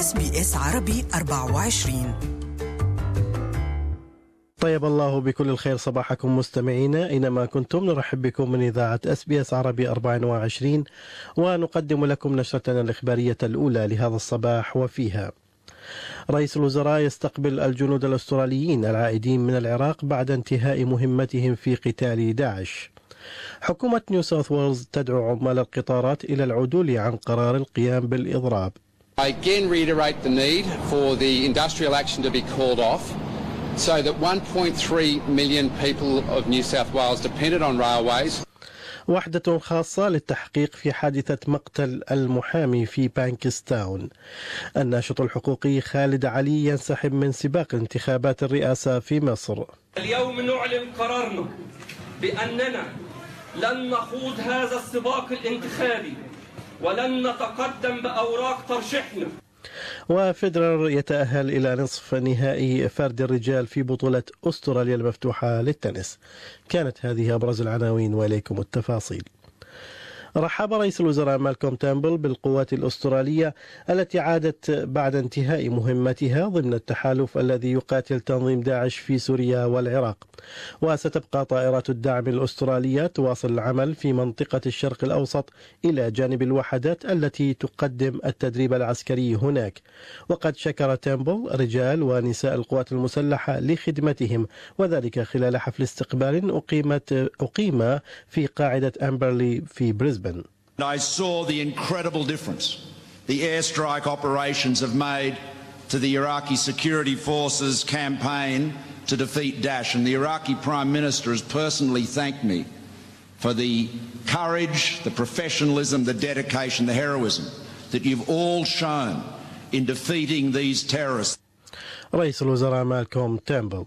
SBS عربي 24. طيب الله بكل الخير صباحكم مستمعينا أينما كنتم. نرحب بكم من إذاعة SBS عربي 24 ونقدم لكم نشرتنا الإخبارية الأولى لهذا الصباح، وفيها: رئيس الوزراء يستقبل الجنود الأستراليين العائدين من العراق بعد انتهاء مهمتهم في قتال داعش. حكومة نيو ساوث ويلز تدعو عمال القطارات إلى العدول عن قرار القيام بالإضراب. I again reiterate the need for the industrial action to be called off so that 1.3 million people of New South Wales dependent on railways. وحدة خاصة للتحقيق في حادثة مقتل المحامي في بانكستاون. الناشط الحقوقي خالد علي ينسحب من سباق انتخابات الرئاسة في مصر. اليوم نعلن قرارنا بأننا لن نخوض هذا السباق الانتخابي ولن نتقدم بأوراق ترشيحنا. وفيدرر يتأهل إلى نصف نهائي فرد الرجال في بطولة أستراليا المفتوحة للتنس. كانت هذه أبرز العناوين وإليكم التفاصيل. رحب رئيس الوزراء مالكوم تامبل بالقوات الأسترالية التي عادت بعد انتهاء مهمتها ضمن التحالف الذي يقاتل تنظيم داعش في سوريا والعراق. وستبقى طائرات الدعم الأسترالية تواصل العمل في منطقة الشرق الأوسط إلى جانب الوحدات التي تقدم التدريب العسكري هناك. وقد شكر تامبل رجال ونساء القوات المسلحة لخدمتهم، وذلك خلال حفل استقبال أقيم في قاعدة أمبرلي في بريسبن. I saw the incredible difference the airstrike operations have made to the Iraqi security forces campaign to defeat Daesh, and the Iraqi Prime Minister has personally thanked me for the courage, the professionalism, the dedication, the heroism that you've all shown in defeating these terrorists. رئيس الوزراء مالكوم تامبل.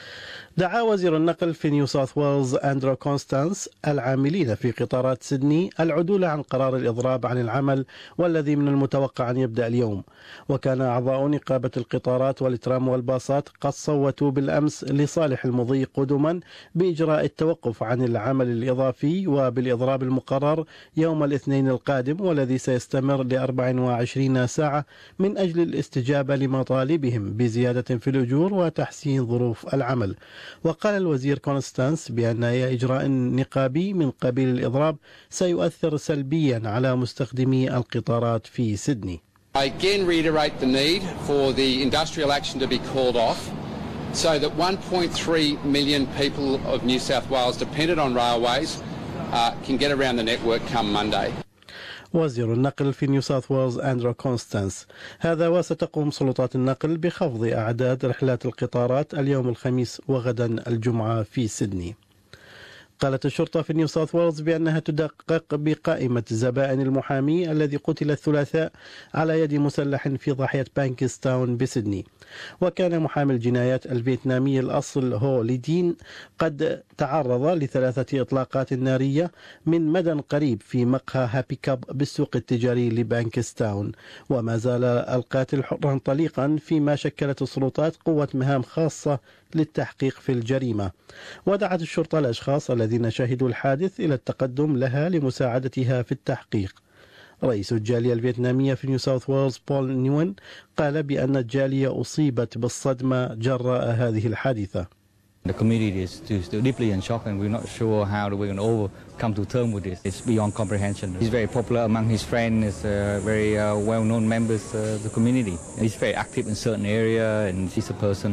دعا وزير النقل في نيو ساوث ويلز أندرو كونستانس العاملين في قطارات سيدني العدول عن قرار الإضراب عن العمل والذي من المتوقع أن يبدأ اليوم. وكان أعضاء نقابة القطارات والترام والباصات قد صوتوا بالأمس لصالح المضي قدما بإجراء التوقف عن العمل الإضافي وبالإضراب المقرر يوم الاثنين القادم، والذي سيستمر ل24 ساعة من أجل الاستجابة لمطالبهم بزيادة في الأجور وتحسين ظروف العمل. وقال الوزير كونستانس بأن أي إجراء نقابي من قبيل الإضراب سيؤثر سلبيا على مستخدمي القطارات في سيدني. I again reiterate the need for the industrial action to be called off so that 1.3 million people of New South Wales dependent on railways can get around the network come Monday. وزير النقل في نيو ساوث ويلز أندرو كونستانس. هذا وستقوم سلطات النقل بخفض أعداد رحلات القطارات اليوم الخميس وغدا الجمعة في سيدني. قالت الشرطة في نيو ساوث ويلز بأنها تدقق بقائمة زبائن المحامي الذي قتل الثلاثاء على يد مسلح في ضاحية بانكستاون بسيدني. وكان محامي الجنايات الفيتنامي الأصل هو ليدين قد تعرض ل3 إطلاقات نارية من مدى قريب في مقهى هابي كاب بالسوق التجاري لبانكستاون. وما زال القاتل حرا طليقا، فيما شكلت السلطات قوة مهام خاصة للتحقيق في الجريمة. ودعت الشرطة الأشخاص الذين شهدوا الحادث إلى التقدم لها لمساعدتها في التحقيق. رئيس الجالية الفيتنامية في نيو ساوث ويلز بول نيوين قال بأن الجالية أصيبت بالصدمة جراء هذه الحادثة. The community is still deeply in shock, and we're not sure how we're going to come to terms with this. It's beyond comprehension. He's very popular among his friends, very well-known members of the community. He's very active in certain area, and he's a person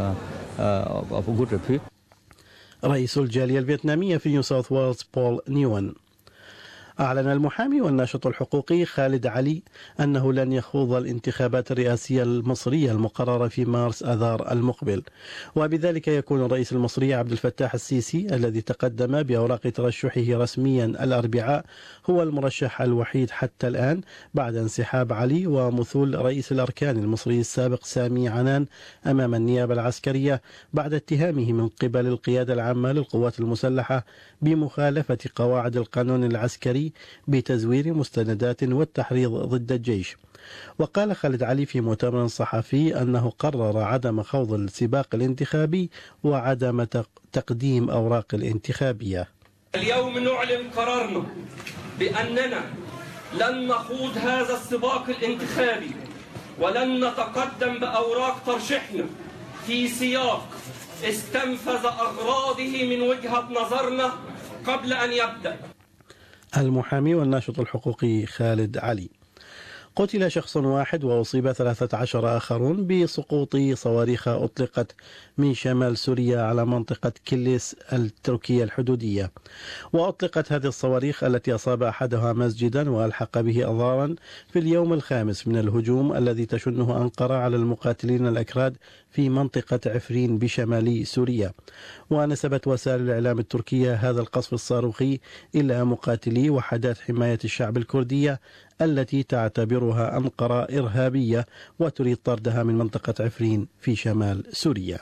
of a good repute. رئيس الجالية الفيتنامية في نيو ساوث ويلز بول نيوين. أعلن المحامي والناشط الحقوقي خالد علي أنه لن يخوض الانتخابات الرئاسية المصرية المقررة في مارس آذار المقبل، وبذلك يكون الرئيس المصري عبد الفتاح السيسي الذي تقدم بأوراق ترشحه رسميا الأربعاء هو المرشح الوحيد حتى الآن بعد انسحاب علي ومثول رئيس الأركان المصري السابق سامي عنان أمام النيابة العسكرية بعد اتهامه من قبل القيادة العامة للقوات المسلحة بمخالفة قواعد القانون العسكري بتزوير مستندات والتحريض ضد الجيش. وقال خالد علي في مؤتمر صحفي أنه قرر عدم خوض السباق الانتخابي وعدم تقديم أوراق الانتخابية. اليوم نعلن قرارنا بأننا لن نخوض هذا السباق الانتخابي ولن نتقدم بأوراق ترشيحنا في سياق استنفذ أغراضه من وجهة نظرنا قبل أن يبدأ. المحامي والناشط الحقوقي خالد علي. قتل شخص واحد وأصيب 13 آخرون بسقوط صواريخ أطلقت من شمال سوريا على منطقة كليس التركية الحدودية. وأطلقت هذه الصواريخ التي أصاب أحدها مسجدا وألحق به أضرارا في اليوم الخامس من الهجوم الذي تشنه أنقرة على المقاتلين الأكراد في منطقة عفرين بشمال سوريا. ونسبت وسائل الإعلام التركية هذا القصف الصاروخي إلى مقاتلي وحدات حماية الشعب الكردية التي تعتبرها أنقرة إرهابية وتريد طردها من منطقة عفرين في شمال سوريا.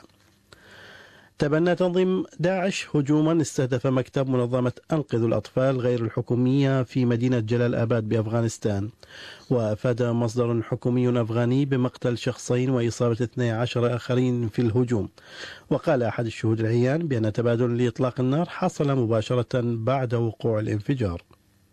تبنى تنظيم داعش هجوما استهدف مكتب منظمة أنقذوا الأطفال غير الحكومية في مدينة جلال آباد بأفغانستان. وأفاد مصدر حكومي أفغاني بمقتل شخصين وإصابة 12 آخرين في الهجوم. وقال أحد الشهود العيان بأن تبادل لإطلاق النار حصل مباشرة بعد وقوع الانفجار.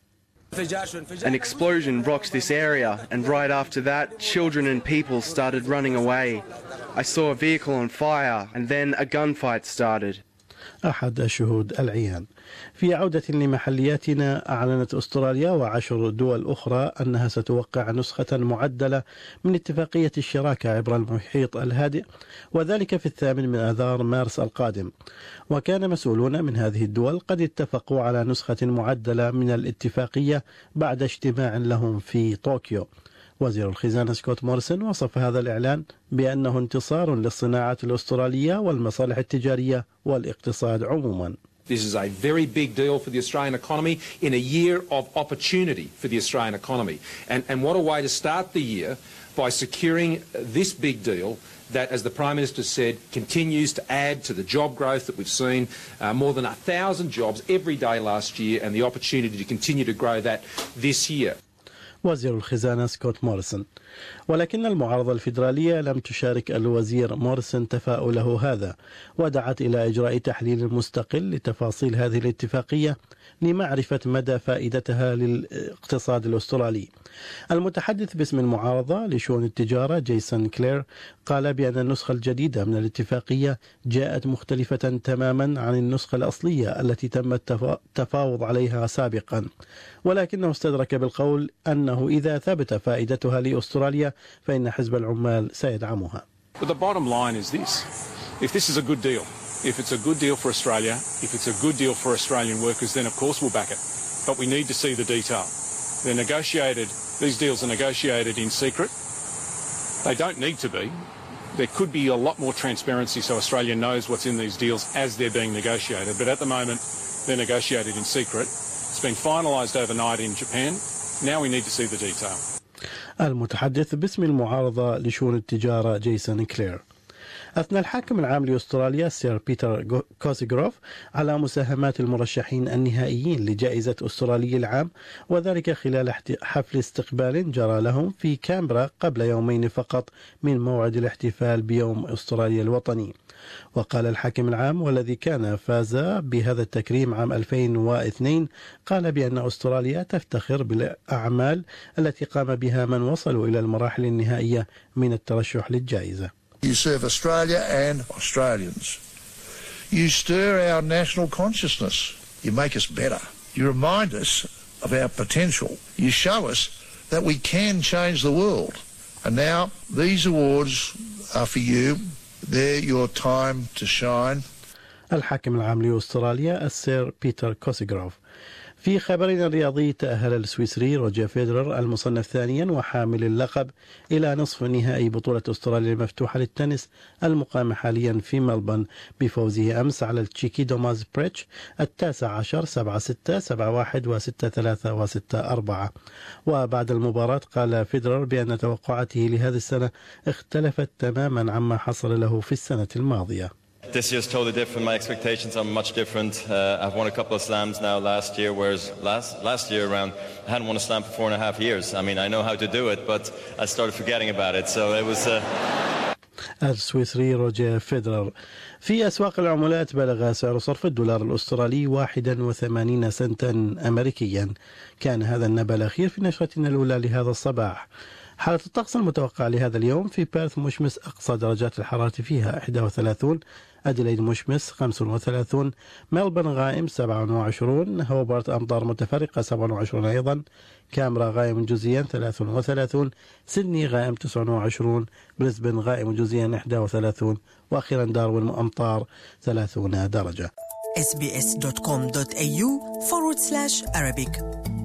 An explosion rocked this area, and right after that, children and people started running away. I saw a vehicle on fire, and then a gunfight started. أحد الشهود العيان. في عودة لمحلياتنا، أعلنت أستراليا و10 دول أخرى أنها ستوقع نسخة معدلة من اتفاقية الشراكة عبر المحيط الهادئ، وذلك في 8 آذار مارس القادم. وكان مسؤولون من هذه الدول قد اتفقوا على نسخة معدلة من الاتفاقية بعد اجتماع لهم في طوكيو. وزير الخزانة سكوت موريسون وصف هذا الإعلان بأنه انتصار للصناعة الأسترالية والمصالح التجارية والاقتصاد عموما. This is a very big deal for the Australian economy in a year of opportunity for the Australian economy. And what a way to start the year by securing this big deal that, as the Prime Minister said, continues to add to the job growth that we've seen, more than 1,000 jobs every day last year, and the opportunity to continue to grow that this year. وزير الخزانة سكوت موريسون. ولكن المعارضة الفيدرالية لم تشارك الوزير موريسون تفاؤله هذا، ودعت إلى إجراء تحليل مستقل لتفاصيل هذه الاتفاقية لمعرفة مدى فائدتها للاقتصاد الأسترالي. المتحدث باسم المعارضة لشؤون التجارة جيسون كلير قال بأن النسخة الجديدة من الاتفاقية جاءت مختلفة تماما عن النسخة الأصلية التي تم التفاوض عليها سابقا، ولكنه استدرك بالقول أنه إذا ثبت فائدتها لأستراليا فإن حزب العمال سيدعمها. But the bottom line is this: if this is a good deal, if it's a good deal for Australia, if it's a good deal for Australian workers, then of course we'll back it. But we need to see the detail. They're negotiated, these deals are negotiated in secret. They don't need to be. There could be a lot more transparency so Australia knows what's in these deals as they're being negotiated. But at the moment, they're negotiated in secret. It's been finalised overnight in Japan. Now we need to see the detail. المتحدث باسم المعارضة لشؤون التجارة جيسون كلير. أثنى الحاكم العام لأستراليا سير بيتر كوسيغروف على مساهمات المرشحين النهائيين لجائزة أسترالي العام، وذلك خلال حفل استقبال جرى لهم في كامبرا قبل يومين فقط من موعد الاحتفال بيوم أستراليا الوطني. وقال الحاكم العام والذي كان فاز بهذا التكريم عام 2002 قال بأن أستراليا تفتخر بالأعمال التي قام بها من وصلوا إلى المراحل النهائية من الترشح للجائزة. You serve Australia and Australians. You stir our national consciousness. You make us better. You remind us of our potential. You show us that we can change the world. And now these awards are for you. They're your time to shine. الحاكم العام لأستراليا السير بيتر كوسيغروف. في خبرنا الرياضي، تأهل السويسري روجر فيدرر المصنف ثانيا وحامل اللقب إلى نصف نهائي بطولة أستراليا المفتوحة للتنس المقامة حاليا في ملبورن بفوزه أمس على التشيكي دوماز بريتش 19 7-6 7-1 و6-3 و6-4. وبعد المباراة قال فيدرر بأن توقعاته لهذه السنة اختلفت تماما عما حصل له في السنة الماضية. This year's totally different. My expectations are much different. I've won a couple of slams now last year, whereas last year around I hadn't won a slam for 4.5 years. I mean, I know how to do it, but I started forgetting about it. So it was... السويسري روجر فيدرر. في أسواق العملات بلغ سعر صرف الدولار الأسترالي 81 سنتا أمريكيا. كان هذا النبأ الأخير في نشرتنا الأولى لهذا الصباح. حالة الطقس المتوقع لهذا اليوم: في بيرث مشمس أقصى درجات الحرارة فيها 31، أديلايد مشمس 35، ملبورن غائم 27، هوبارت أمطار متفرقة 27 أيضا، كامبرا غائم جزئيا 33، سيدني غائم 29، بريسبن غائم جزئيا 31، وأخيرا داروين أمطار 30 درجة. sbs.com.au/Arabic